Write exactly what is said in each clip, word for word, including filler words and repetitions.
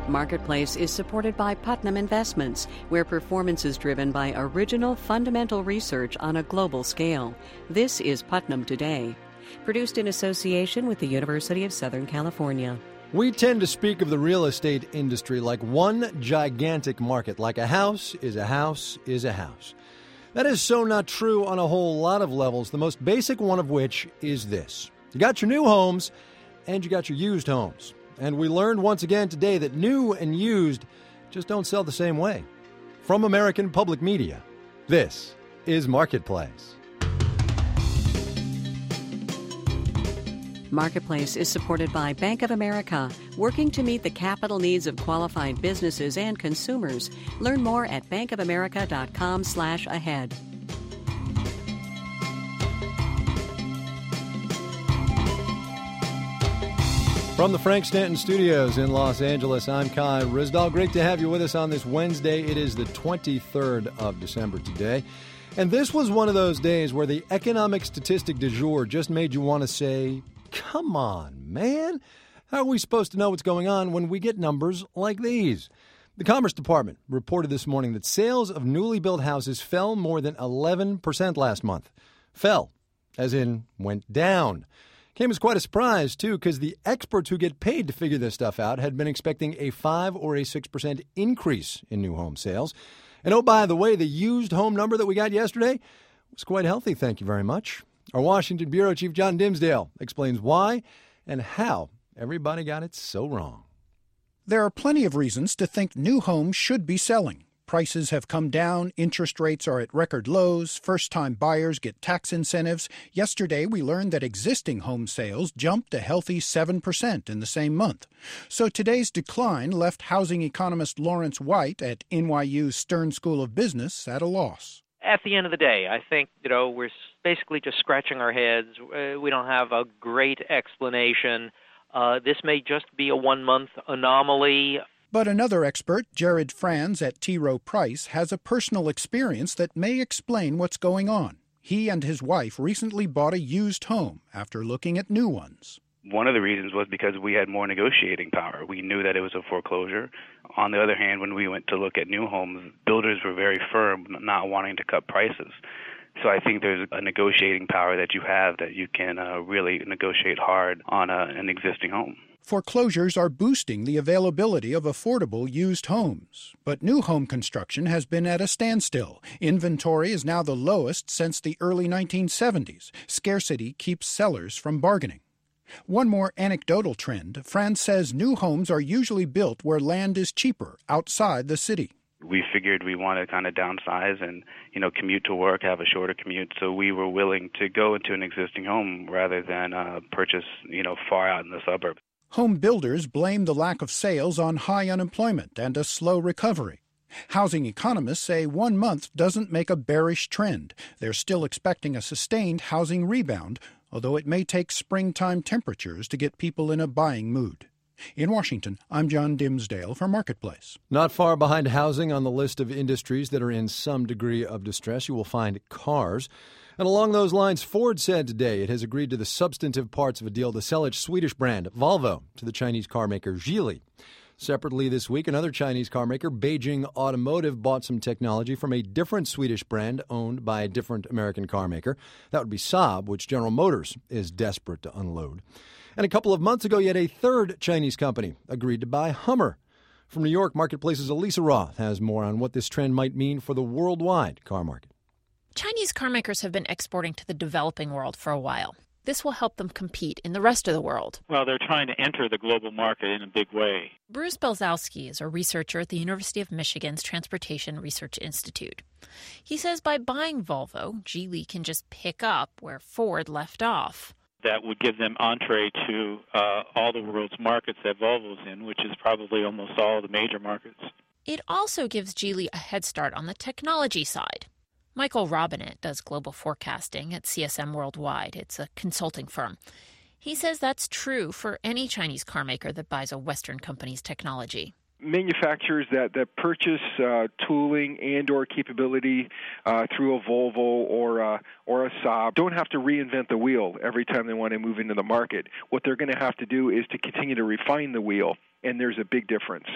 Marketplace is supported by Putnam Investments, where performance is driven by original fundamental research on a global scale. This is Putnam Today, produced in association with the University of Southern California. We tend to speak of the real estate industry like one gigantic market, like a house is a house is a house. That is so not true on a whole lot of levels, the most basic one of which is this. You got your new homes and you got your used homes. And we learned once again today that new and used just don't sell the same way. From American Public Media, this is Marketplace. Marketplace is supported by Bank of America, working to meet the capital needs of qualified businesses and consumers. Learn more at bankofamerica.com slash ahead. From the Frank Stanton Studios in Los Angeles, I'm Kai Ryssdal. Great to have you with us on this Wednesday. It is the twenty-third of December today. And this was one of those days where the economic statistic du jour just made you want to say, come on, man. How are we supposed to know what's going on when we get numbers like these? The Commerce Department reported this morning that sales of newly built houses fell more than eleven percent last month. Fell, as in went down. Came as quite a surprise, too, because the experts who get paid to figure this stuff out had been expecting a five or a six percent increase in new home sales. And oh, by the way, the used home number that we got yesterday was quite healthy, thank you very much. Our Washington Bureau Chief John Dimsdale explains why and how everybody got it so wrong. There are plenty of reasons to think new homes should be selling. Prices have come down, interest rates are at record lows, first-time buyers get tax incentives. Yesterday, we learned that existing home sales jumped a healthy seven percent in the same month. So today's decline left housing economist Lawrence White at N Y U's Stern School of Business at a loss. At the end of the day, I think, you know, we're basically just scratching our heads. Uh, we don't have a great explanation. Uh, this may just be a one-month anomaly. But another expert, Jared Franz at T. Rowe Price, has a personal experience that may explain what's going on. He and his wife recently bought a used home after looking at new ones. One of the reasons was because we had more negotiating power. We knew that it was a foreclosure. On the other hand, when we went to look at new homes, builders were very firm, not wanting to cut prices. So I think there's a negotiating power that you have that you can uh, really negotiate hard on a, an existing home. Foreclosures are boosting the availability of affordable used homes. But new home construction has been at a standstill. Inventory is now the lowest since the early nineteen seventies. Scarcity keeps sellers from bargaining. One more anecdotal trend, Franz says new homes are usually built where land is cheaper, outside the city. We figured we wanted to kind of downsize and, you know, commute to work, have a shorter commute. So we were willing to go into an existing home rather than uh, purchase, you know, far out in the suburbs. Home builders blame the lack of sales on high unemployment and a slow recovery. Housing economists say one month doesn't make a bearish trend. They're still expecting a sustained housing rebound, although it may take springtime temperatures to get people in a buying mood. In Washington, I'm John Dimsdale for Marketplace. Not far behind housing on the list of industries that are in some degree of distress, you will find cars. And along those lines, Ford said today it has agreed to the substantive parts of a deal to sell its Swedish brand, Volvo, to the Chinese car maker Geely. Separately this week, another Chinese car maker, Beijing Automotive, bought some technology from a different Swedish brand owned by a different American car maker. That would be Saab, which General Motors is desperate to unload. And a couple of months ago, yet a third Chinese company agreed to buy Hummer. From New York, Marketplace's Elisa Roth has more on what this trend might mean for the worldwide car market. Chinese carmakers have been exporting to the developing world for a while. This will help them compete in the rest of the world. Well, they're trying to enter the global market in a big way. Bruce Belzowski is a researcher at the University of Michigan's Transportation Research Institute. He says by buying Volvo, Geely can just pick up where Ford left off. That would give them entree to uh, all the world's markets that Volvo's in, which is probably almost all the major markets. It also gives Geely a head start on the technology side. Michael Robinett does global forecasting at C S M Worldwide. It's a consulting firm. He says that's true for any Chinese car maker that buys a Western company's technology. Manufacturers that, that purchase uh, tooling and or capability uh, through a Volvo or, uh, or a Saab don't have to reinvent the wheel every time they want to move into the market. What they're going to have to do is to continue to refine the wheel, and there's a big difference.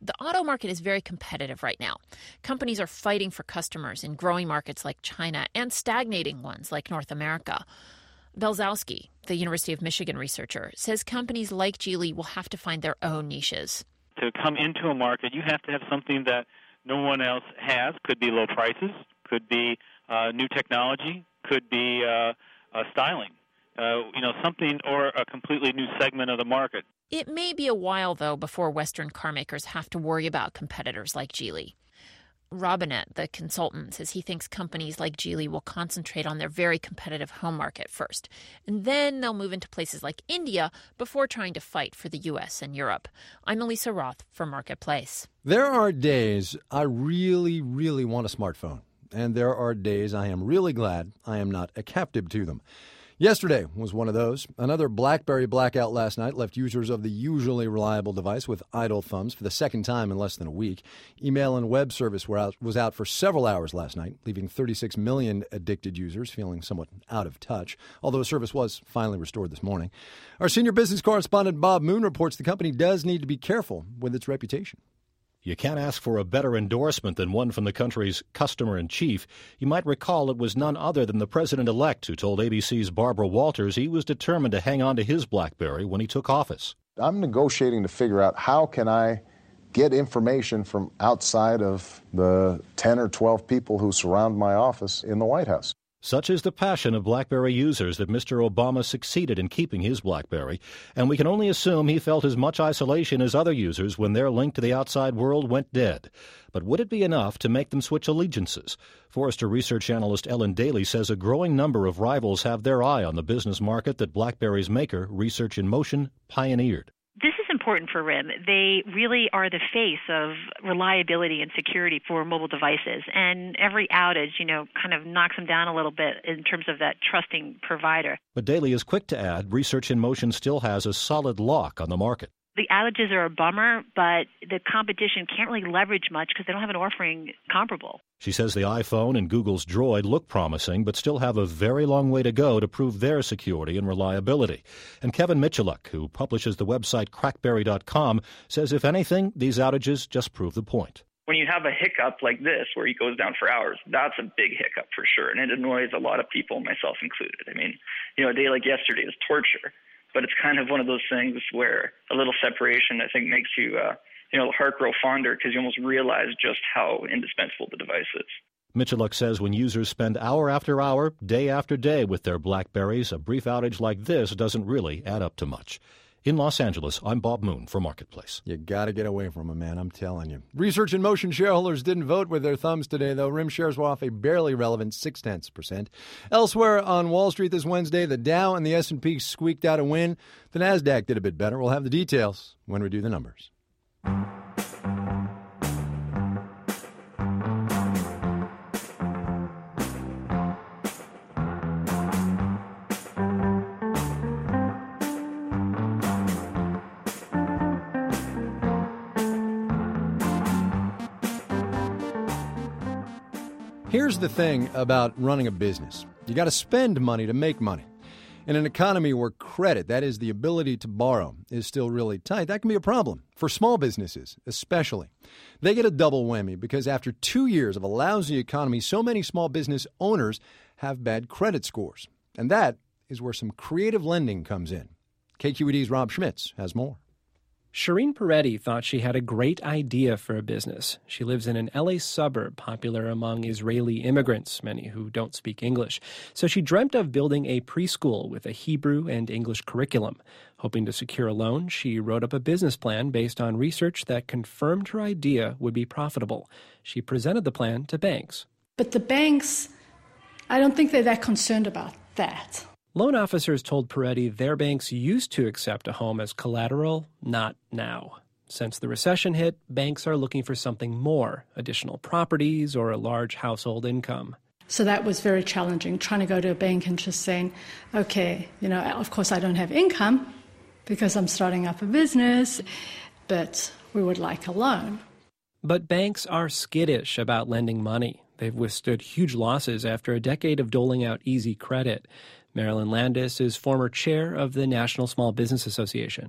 The auto market is very competitive right now. Companies are fighting for customers in growing markets like China and stagnating ones like North America. Belzowski, the University of Michigan researcher, says companies like Geely will have to find their own niches. To come into a market, you have to have something that no one else has. Could be low prices, could be uh, new technology, could be uh, uh, styling, uh, you know, something or a completely new segment of the market. It may be a while, though, before Western car makers have to worry about competitors like Geely. Robinette, the consultant, says he thinks companies like Geely will concentrate on their very competitive home market first, and then they'll move into places like India before trying to fight for the U S and Europe. I'm Elisa Roth for Marketplace. There are days I really, really want a smartphone, and there are days I am really glad I am not a captive to them. Yesterday was one of those. Another BlackBerry blackout last night left users of the usually reliable device with idle thumbs for the second time in less than a week. Email and web service were out, was out for several hours last night, leaving thirty-six million addicted users feeling somewhat out of touch, although service was finally restored this morning. Our senior business correspondent Bob Moon reports the company does need to be careful with its reputation. You can't ask for a better endorsement than one from the country's customer-in-chief. You might recall it was none other than the president-elect who told A B C's Barbara Walters he was determined to hang on to his BlackBerry when he took office. I'm negotiating to figure out how can I get information from outside of the ten or twelve people who surround my office in the White House. Such is the passion of BlackBerry users that Mister Obama succeeded in keeping his BlackBerry, and we can only assume he felt as much isolation as other users when their link to the outside world went dead. But would it be enough to make them switch allegiances? Forrester research analyst Ellen Daly says a growing number of rivals have their eye on the business market that BlackBerry's maker, Research in Motion, pioneered. This is important for R I M. They really are the face of reliability and security for mobile devices. And every outage, you know, kind of knocks them down a little bit in terms of that trusting provider. But Daly is quick to add Research in Motion still has a solid lock on the market. The outages are a bummer, but the competition can't really leverage much because they don't have an offering comparable. She says the iPhone and Google's Droid look promising, but still have a very long way to go to prove their security and reliability. And Kevin Michaluk, who publishes the website crackberry dot com, says if anything, these outages just prove the point. When you have a hiccup like this, where it goes down for hours, that's a big hiccup for sure, and it annoys a lot of people, myself included. I mean, you know, a day like yesterday is torture. But it's kind of one of those things where a little separation, I think, makes you, uh, you know, heart grow fonder because you almost realize just how indispensable the device is. Michaluk says when users spend hour after hour, day after day with their BlackBerries, a brief outage like this doesn't really add up to much. In Los Angeles, I'm Bob Moon for Marketplace. You got to get away from them, man. I'm telling you. Research in Motion shareholders didn't vote with their thumbs today, though. R I M shares were off a barely relevant six-tenths percent. Elsewhere on Wall Street this Wednesday, the Dow and the S and P squeaked out a win. The Nasdaq did a bit better. We'll have the details when we do the numbers. Here's the thing about running a business. You got to spend money to make money. In an economy where credit, that is the ability to borrow, is still really tight, that can be a problem. For small businesses, especially. They get a double whammy because after two years of a lousy economy, so many small business owners have bad credit scores. And that is where some creative lending comes in. K Q E D's Rob Schmitz has more. Shireen Peretti thought she had a great idea for a business. She lives in an L A suburb popular among Israeli immigrants, many who don't speak English. So she dreamt of building a preschool with a Hebrew and English curriculum. Hoping to secure a loan, she wrote up a business plan based on research that confirmed her idea would be profitable. She presented the plan to banks. But the banks, I don't think they're that concerned about that. Loan officers told Peretti their banks used to accept a home as collateral, not now. Since the recession hit, banks are looking for something more, additional properties or a large household income. So that was very challenging, trying to go to a bank and just saying, okay, you know, of course I don't have income because I'm starting up a business, but we would like a loan. But banks are skittish about lending money. They've withstood huge losses after a decade of doling out easy credit. Marilyn Landis is former chair of the National Small Business Association.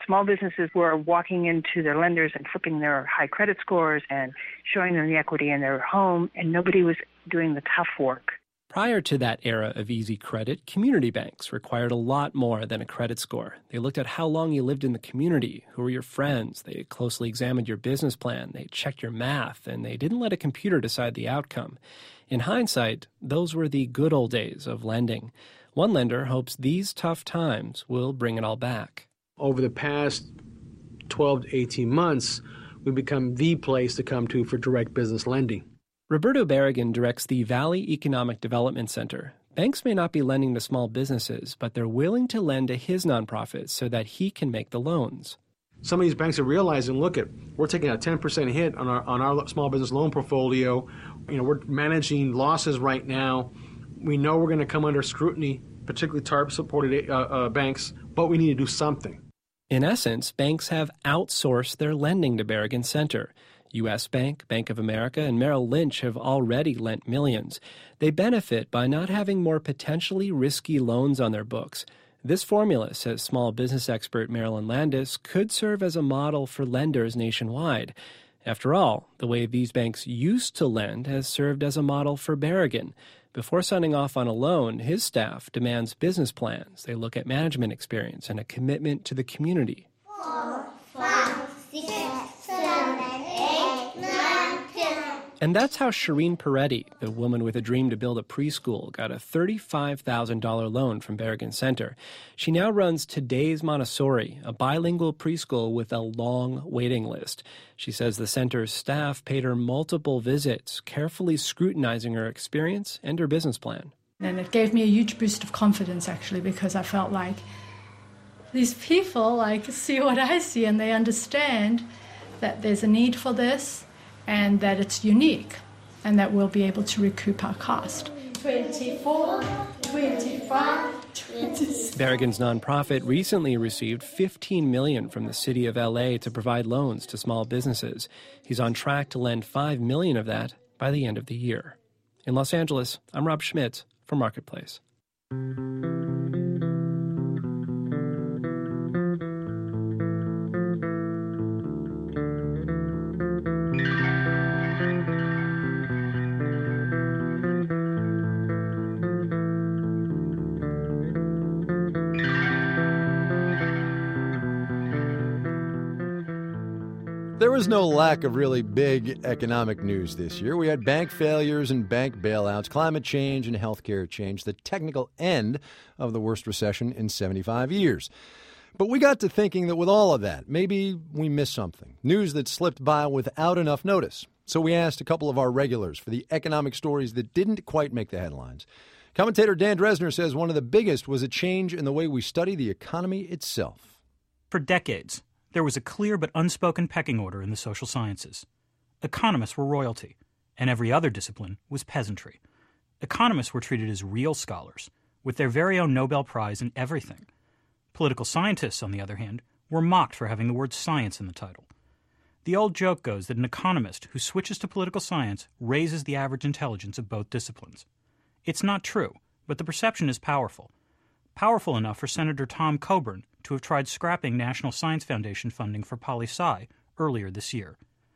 small businesses were walking into their lenders and flipping their high credit scores and showing them the equity in their home, and nobody was doing the tough work. Prior to that era of easy credit, community banks required a lot more than a credit score. They looked at how long you lived in the community, who were your friends, they closely examined your business plan, they checked your math, and they didn't let a computer decide the outcome. In hindsight, those were the good old days of lending. One lender hopes these tough times will bring it all back. Over the past twelve to eighteen months, we've become the place to come to for direct business lending. Roberto Barragan directs the Valley Economic Development Center. Banks may not be lending to small businesses, but they're willing to lend to his nonprofit so that he can make the loans. Some of these banks are realizing, look, at we're taking a ten percent hit on our on our small business loan portfolio. You know, we're managing losses right now. We know we're going to come under scrutiny, particularly TARP-supported uh, uh, banks, but we need to do something. In essence, banks have outsourced their lending to Barragan Center. U S. Bank, Bank of America, and Merrill Lynch have already lent millions. They benefit by not having more potentially risky loans on their books. This formula, says small business expert Marilyn Landis, could serve as a model for lenders nationwide. After all, the way these banks used to lend has served as a model for Barragan. Before signing off on a loan, his staff demands business plans. They look at management experience and a commitment to the community. Four, five, six, seven, eight, nine, ten. And that's how Shireen Peretti, the woman with a dream to build a preschool, got a thirty-five thousand dollars loan from Barragan Center. She now runs Today's Montessori, a bilingual preschool with a long waiting list. She says the center's staff paid her multiple visits, carefully scrutinizing her experience and her business plan. And it gave me a huge boost of confidence, actually, because I felt like these people like see what I see and they understand that there's a need for this and that it's unique and that we'll be able to recoup our cost. twenty-four, twenty-five, twenty-six. Barragan's nonprofit recently received fifteen million dollars from the city of L A to provide loans to small businesses. He's on track to lend five million dollars of that by the end of the year. In Los Angeles, I'm Rob Schmitz for Marketplace. There was no lack of really big economic news this year. We had bank failures and bank bailouts, climate change and healthcare change, the technical end of the worst recession in seventy-five years. But we got to thinking that with all of that, maybe we missed something, news that slipped by without enough notice. So we asked a couple of our regulars for the economic stories that didn't quite make the headlines. Commentator Dan Dresner says one of the biggest was a change in the way we study the economy itself. For decades, there was a clear but unspoken pecking order in the social sciences. Economists were royalty, and every other discipline was peasantry. Economists were treated as real scholars, with their very own Nobel Prize in everything. Political scientists, on the other hand, were mocked for having the word science in the title. The old joke goes that an economist who switches to political science raises the average intelligence of both disciplines. It's not true, but the perception is powerful. Powerful enough for Senator Tom Coburn to have tried scrapping National Science Foundation funding for poli-sci earlier this year.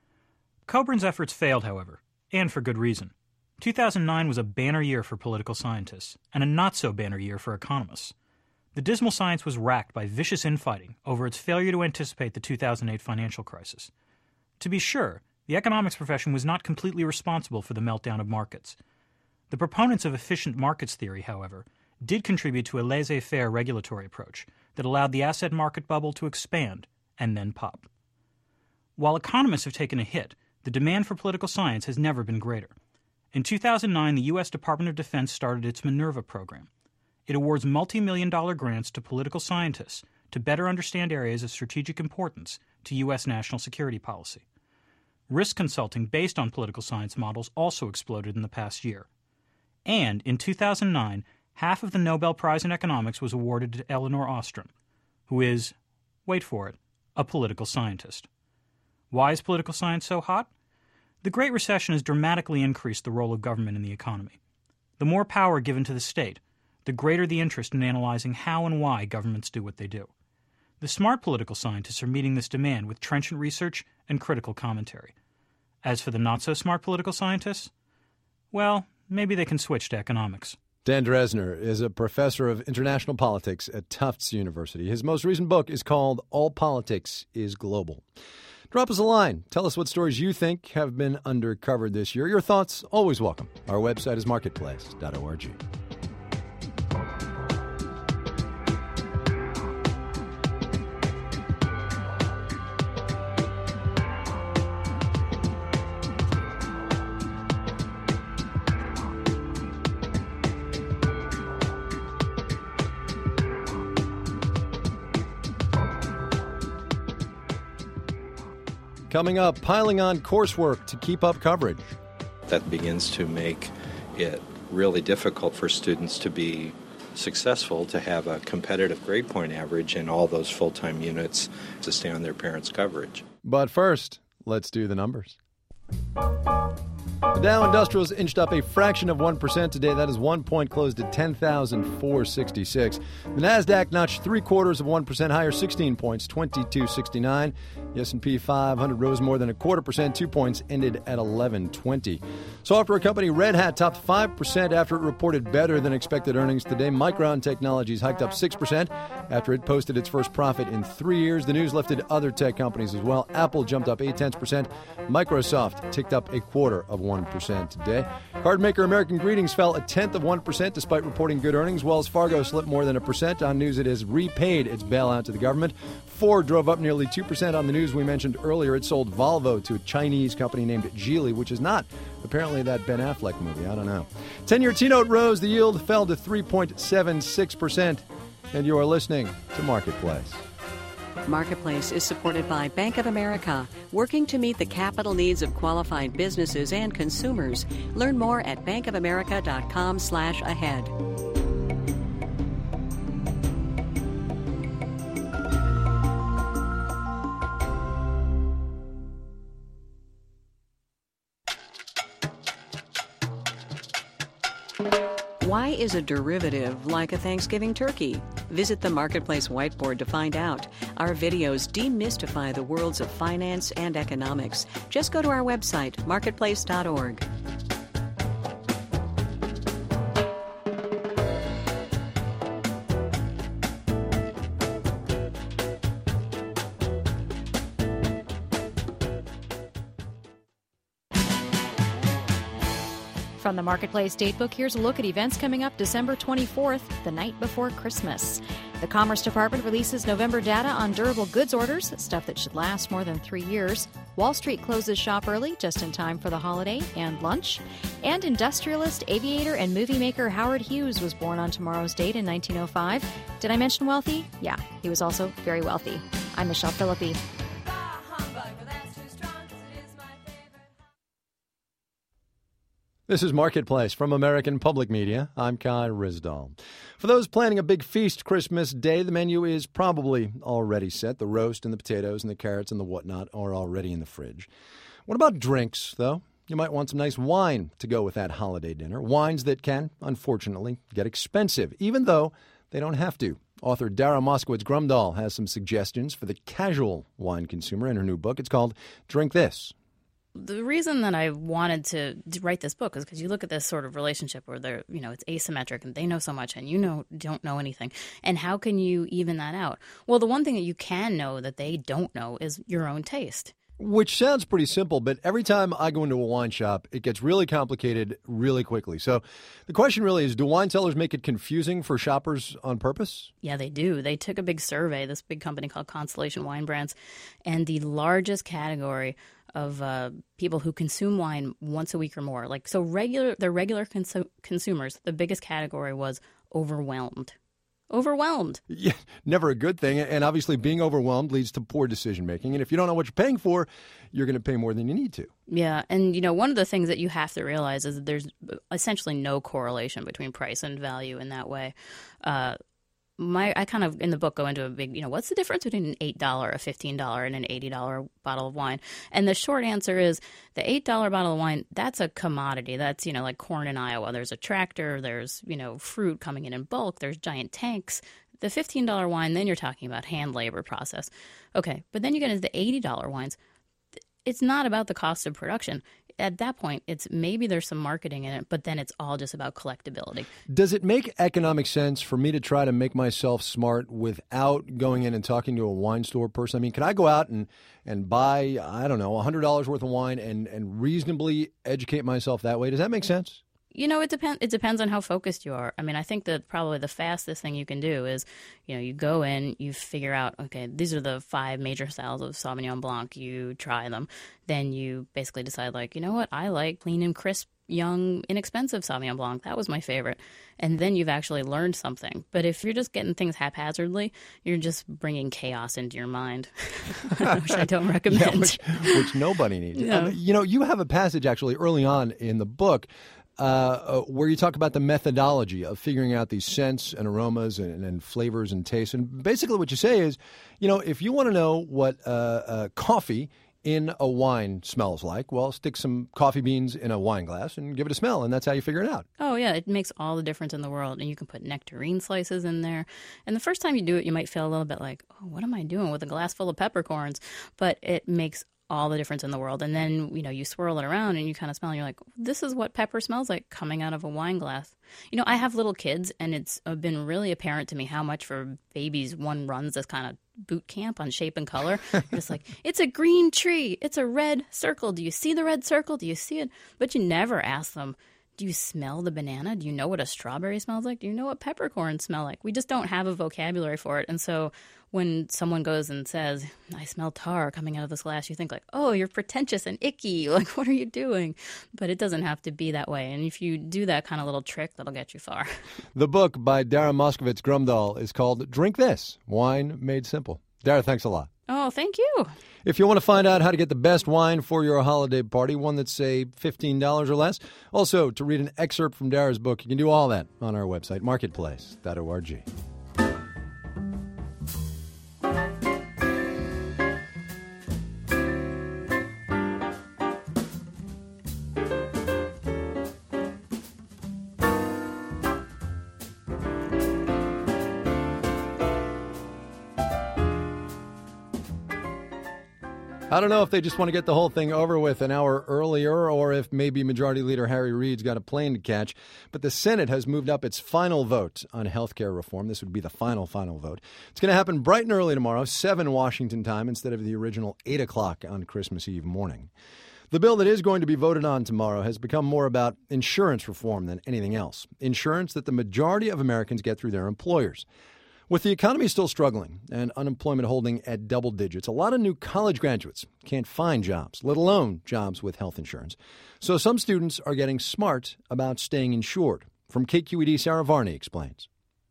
Coburn's efforts failed, however, and for good reason. two thousand nine was a banner year for political scientists, and a not-so-banner year for economists. The dismal science was racked by vicious infighting over its failure to anticipate the two thousand eight financial crisis. To be sure, the economics profession was not completely responsible for the meltdown of markets. The proponents of efficient markets theory, however, did contribute to a laissez-faire regulatory approach that allowed the asset market bubble to expand and then pop. While economists have taken a hit, the demand for political science has never been greater. In two thousand nine, the U S Department of Defense started its Minerva program. It awards multi-million dollar grants to political scientists to better understand areas of strategic importance to U S national security policy. Risk consulting based on political science models also exploded in the past year. And in two thousand nine, half of the Nobel Prize in Economics was awarded to Elinor Ostrom, who is, wait for it, a political scientist. Why is political science so hot? The Great Recession has dramatically increased the role of government in the economy. The more power given to the state, the greater the interest in analyzing how and why governments do what they do. The smart political scientists are meeting this demand with trenchant research and critical commentary. As for the not-so-smart political scientists, well, maybe they can switch to economics. Dan Dresner is a professor of international politics at Tufts University. His most recent book is called All Politics is Global. Drop us a line. Tell us what stories you think have been undercovered this year. Your thoughts, always welcome. Our website is marketplace dot org. Coming up, piling on coursework to keep up coverage. That begins to make it really difficult for students to be successful, to have a competitive grade point average in all those full-time units to stay on their parents' coverage. But first, let's do the numbers. The Dow Industrials inched up a fraction of one percent today. That is one point, closed at ten thousand four hundred sixty-six. The Nasdaq notched three quarters of one percent higher, sixteen points, twenty-two sixty-nine. The S and P five hundred rose more than a quarter percent, two points, ended at eleven twenty. Software company Red Hat topped five percent after it reported better than expected earnings today. Micron Technologies hiked up six percent after it posted its first profit in three years. The news lifted other tech companies as well. Apple jumped up eight tenths percent. Microsoft ticked up a quarter of one percent today. Card maker American Greetings fell a tenth of one percent despite reporting good earnings. Wells Fargo slipped more than a percent on news it has repaid its bailout to the government. Ford drove up nearly two percent on the news we mentioned earlier. It sold Volvo to a Chinese company named Geely, which is not apparently that Ben Affleck movie. I don't know. ten-year T-note rose. The yield fell to three point seven six percent. And you are listening to Marketplace. Marketplace is supported by Bank of America, working to meet the capital needs of qualified businesses and consumers. Learn more at bankofamerica.com slash ahead. Why is a derivative like a Thanksgiving turkey? Visit the Marketplace whiteboard to find out. Our videos demystify the worlds of finance and economics. Just go to our website, marketplace dot org. From the Marketplace Datebook, here's a look at events coming up December twenty-fourth, the night before Christmas. The Commerce Department releases November data on durable goods orders, stuff that should last more than three years. Wall Street closes shop early, just in time for the holiday and lunch. And industrialist, aviator, and movie maker Howard Hughes was born on tomorrow's date in nineteen oh five. Did I mention wealthy? Yeah, he was also very wealthy. I'm Michelle Philippi. This is Marketplace from American Public Media. I'm Kai Risdall. For those planning a big feast Christmas Day, the menu is probably already set. The roast and the potatoes and the carrots and the whatnot are already in the fridge. What about drinks, though? You might want some nice wine to go with that holiday dinner. Wines that can, unfortunately, get expensive, even though they don't have to. Author Dara Moskowitz-Grumdahl has some suggestions for the casual wine consumer in her new book. It's called Drink This. The reason that I wanted to write this book is because you look at this sort of relationship where they're, you know, it's asymmetric and they know so much and you know don't know anything. And how can you even that out? Well, the one thing that you can know that they don't know is your own taste. Which sounds pretty simple, but every time I go into a wine shop, it gets really complicated really quickly. So the question really is, do wine sellers make it confusing for shoppers on purpose? Yeah, they do. They took a big survey, this big company called Constellation Wine Brands, and the largest category of uh, people who consume wine once a week or more. Like, so regular, they're regular consu- consumers. The biggest category was overwhelmed. Overwhelmed. Yeah, never a good thing. And obviously being overwhelmed leads to poor decision making. And if you don't know what you're paying for, you're going to pay more than you need to. Yeah. And, you know, one of the things that you have to realize is that there's essentially no correlation between price and value in that way. Uh, My, I kind of, in the book, go into a big, you know, what's the difference between an eight dollars, a fifteen dollars, and an eighty dollars bottle of wine? And the short answer is the eight dollars bottle of wine, that's a commodity. That's, you know, like corn in Iowa. There's a tractor. There's, you know, fruit coming in in bulk. There's giant tanks. The fifteen dollars wine, then you're talking about hand labor process. Okay, but then you get into the eighty dollars wines. It's not about the cost of production. At that point, it's maybe there's some marketing in it, but then it's all just about collectability. Does it make economic sense for me to try to make myself smart without going in and talking to a wine store person? I mean, can I go out and, and buy, I don't know, one hundred dollars worth of wine and, and reasonably educate myself that way? Does that make sense? You know, it depends. It depends on how focused you are. I mean, I think that probably the fastest thing you can do is, you know, you go in, you figure out, okay, these are the five major styles of Sauvignon Blanc. You try them. Then you basically decide, like, you know what, I like clean and crisp, young, inexpensive Sauvignon Blanc. That was my favorite. And then you've actually learned something. But if you're just getting things haphazardly, you're just bringing chaos into your mind, which I don't recommend. Yeah, which, which nobody needs. No. Um, you know, you have a passage actually early on in the book Uh, where you talk about the methodology of figuring out these scents and aromas and, and flavors and tastes. And basically what you say is, you know, if you want to know what uh, uh, coffee in a wine smells like, well, stick some coffee beans in a wine glass and give it a smell, and that's how you figure it out. Oh, yeah, it makes all the difference in the world. And you can put nectarine slices in there. And the first time you do it, you might feel a little bit like, oh, what am I doing with a glass full of peppercorns? But it makes all the difference in the world. And then, you know, you swirl it around and you kind of smell and you're like, this is what pepper smells like coming out of a wine glass. You know, I have little kids and it's been really apparent to me how much for babies one runs this kind of boot camp on shape and color. You're just like, it's a green tree. It's a red circle. Do you see the red circle? Do you see it? But you never ask them, do you smell the banana? Do you know what a strawberry smells like? Do you know what peppercorns smell like? We just don't have a vocabulary for it. And so when someone goes and says, I smell tar coming out of this glass, you think like, oh, you're pretentious and icky. Like, what are you doing? But it doesn't have to be that way. And if you do that kind of little trick, that'll get you far. The book by Dara Moskowitz Grumdahl is called Drink This, Wine Made Simple. Dara, thanks a lot. Oh, thank you. If you want to find out how to get the best wine for your holiday party, one that's, say, fifteen dollars or less, also to read an excerpt from Dara's book, you can do all that on our website, marketplace dot org. I don't know if they just want to get the whole thing over with an hour earlier or if maybe Majority Leader Harry Reid's got a plane to catch. But the Senate has moved up its final vote on health care reform. This would be the final, final vote. It's going to happen bright and early tomorrow, seven Washington time, instead of the original eight o'clock on Christmas Eve morning. The bill that is going to be voted on tomorrow has become more about insurance reform than anything else. Insurance that the majority of Americans get through their employers. With the economy still struggling and unemployment holding at double digits, a lot of new college graduates can't find jobs, let alone jobs with health insurance. So some students are getting smart about staying insured. From K Q E D, Sarah Varney explains.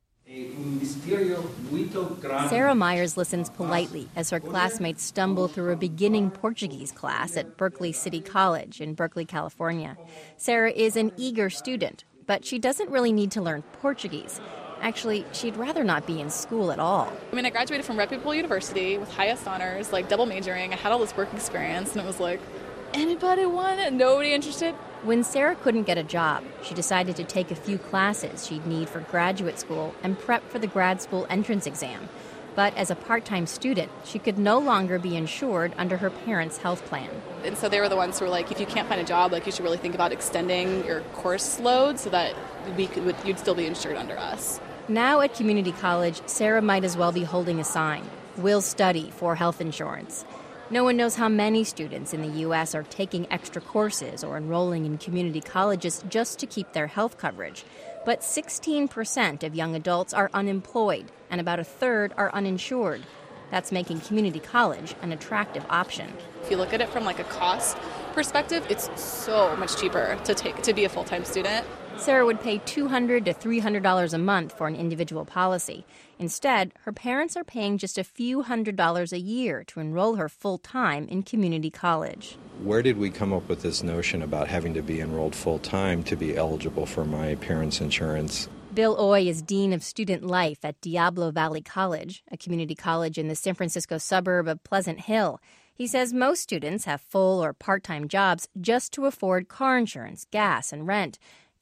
Sarah Myers listens politely as her classmates stumble through a beginning Portuguese class at Berkeley City College in Berkeley, California. Sarah is an eager student, but she doesn't really need to learn Portuguese. Actually, she'd rather not be in school at all. I mean, I graduated from reputable university with highest honors, like double majoring. I had all this work experience, and it was like, anybody want it? Nobody interested? When Sarah couldn't get a job, she decided to take a few classes she'd need for graduate school and prep for the grad school entrance exam. But as a part-time student, she could no longer be insured under her parents' health plan. And so they were the ones who were like, if you can't find a job, like you should really think about extending your course load so that we could, you'd still be insured under us. Now at community college, Sarah might as well be holding a sign, "Will study for health insurance." No one knows how many students in the U S are taking extra courses or enrolling in community colleges just to keep their health coverage. But sixteen percent of young adults are unemployed, and about a third are uninsured. That's making community college an attractive option. If you look at it from like a cost perspective, it's so much cheaper to take to be a full-time student. Sarah would pay two hundred dollars to three hundred dollars a month for an individual policy. Instead, her parents are paying just a few hundred dollars a year to enroll her full-time in community college. Where did we come up with this notion about having to be enrolled full-time to be eligible for my parents' insurance? Bill Oy is Dean of Student Life at Diablo Valley College, a community college in the San Francisco suburb of Pleasant Hill. He says most students have full or part-time jobs just to afford car insurance, gas, and rent.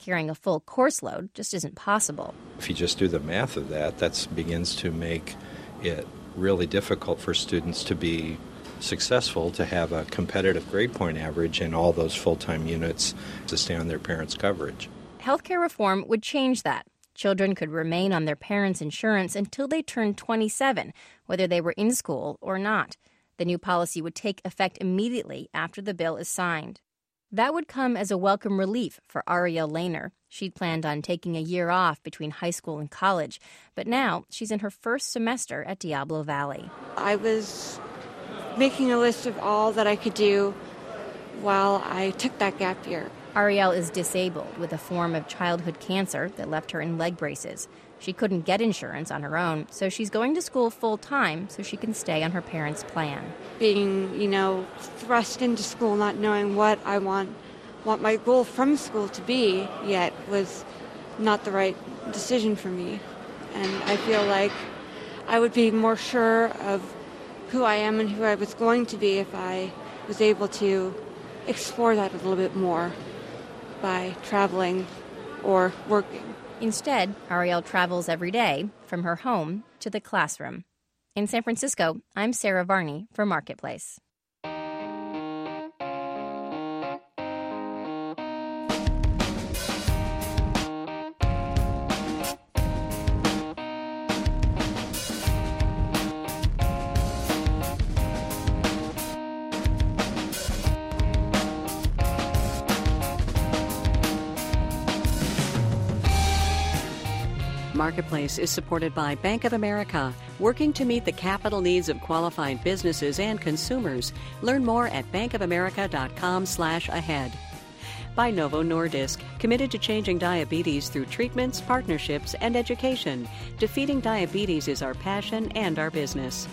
Carrying a full course load just isn't possible. If you just do the math of that, that begins to make it really difficult for students to be successful, to have a competitive grade point average in all those full-time units to stay on their parents' coverage. Healthcare reform would change that. Children could remain on their parents' insurance until they turned twenty-seven, whether they were in school or not. The new policy would take effect immediately after the bill is signed. That would come as a welcome relief for Ariel Lehner. She'd planned on taking a year off between high school and college, but now she's in her first semester at Diablo Valley. I was making a list of all that I could do while I took that gap year. Ariel is disabled with a form of childhood cancer that left her in leg braces. She couldn't get insurance on her own, so she's going to school full-time so she can stay on her parents' plan. Being, you know, thrust into school, not knowing what I want, want my goal from school to be yet was not the right decision for me. And I feel like I would be more sure of who I am and who I was going to be if I was able to explore that a little bit more by traveling or working. Instead, Ariel travels every day from her home to the classroom. In San Francisco, I'm Sarah Varney for Marketplace. Marketplace is supported by Bank of America, working to meet the capital needs of qualified businesses and consumers. Learn more at bankofamerica.com slash ahead. By Novo Nordisk, committed to changing diabetes through treatments, partnerships, and education. Defeating diabetes is our passion and our business.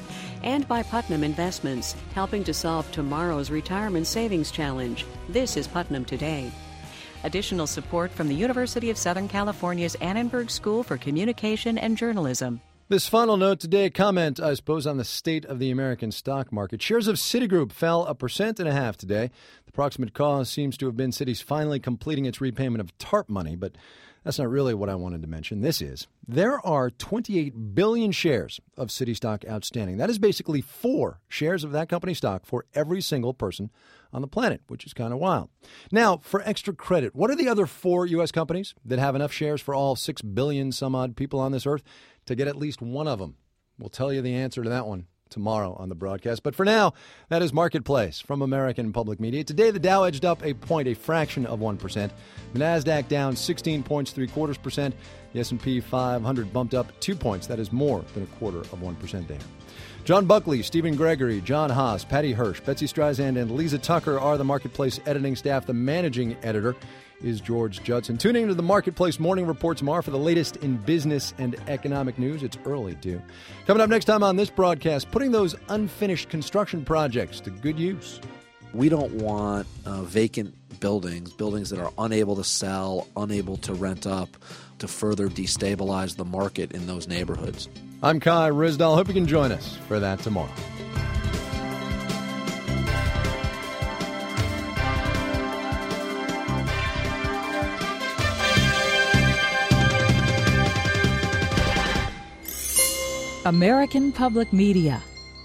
And by Putnam Investments, helping to solve tomorrow's retirement savings challenge. This is Putnam Today. Additional support from the University of Southern California's Annenberg School for Communication and Journalism. This final note today, a comment, I suppose, on the state of the American stock market. Shares of Citigroup fell a percent and a half today. The proximate cause seems to have been Citi's finally completing its repayment of TARP money, but that's not really what I wanted to mention. This is, there are twenty-eight billion shares of Citi stock outstanding. That is basically four shares of that company stock for every single person on the planet, which is kind of wild. Now, for extra credit, what are the other four U S companies that have enough shares for all six billion some odd people on this earth to get at least one of them? We'll tell you the answer to that one tomorrow on the broadcast. But for now, that is Marketplace from American Public Media. Today, the Dow edged up a point, a fraction of one percent. The NASDAQ down sixteen points, three quarters percent. The S and P five hundred bumped up two points. That is more than a quarter of one percent down. John Buckley, Stephen Gregory, John Haas, Patty Hirsch, Betsy Streisand, and Lisa Tucker are the Marketplace editing staff. The managing editor is George Judson. Tuning into the Marketplace Morning Report tomorrow for the latest in business and economic news. It's early, too. Coming up next time on this broadcast, putting those unfinished construction projects to good use. We don't want uh, vacant buildings, buildings that are unable to sell, unable to rent up, to further destabilize the market in those neighborhoods. I'm Kai Ryssdal. Hope you can join us for that tomorrow. American Public Media.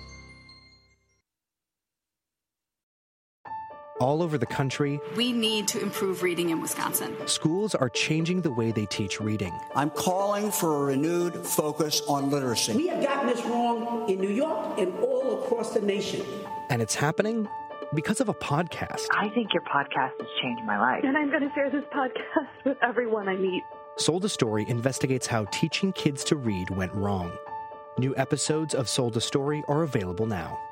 All over the country, we need to improve reading in Wisconsin. Schools are changing the way they teach reading. I'm calling for a renewed focus on literacy. We have gotten this wrong in New York and all across the nation. And it's happening because of a podcast. I think your podcast has changed my life. And I'm going to share this podcast with everyone I meet. Sold a Story investigates how teaching kids to read went wrong. New episodes of Sold a Story are available now.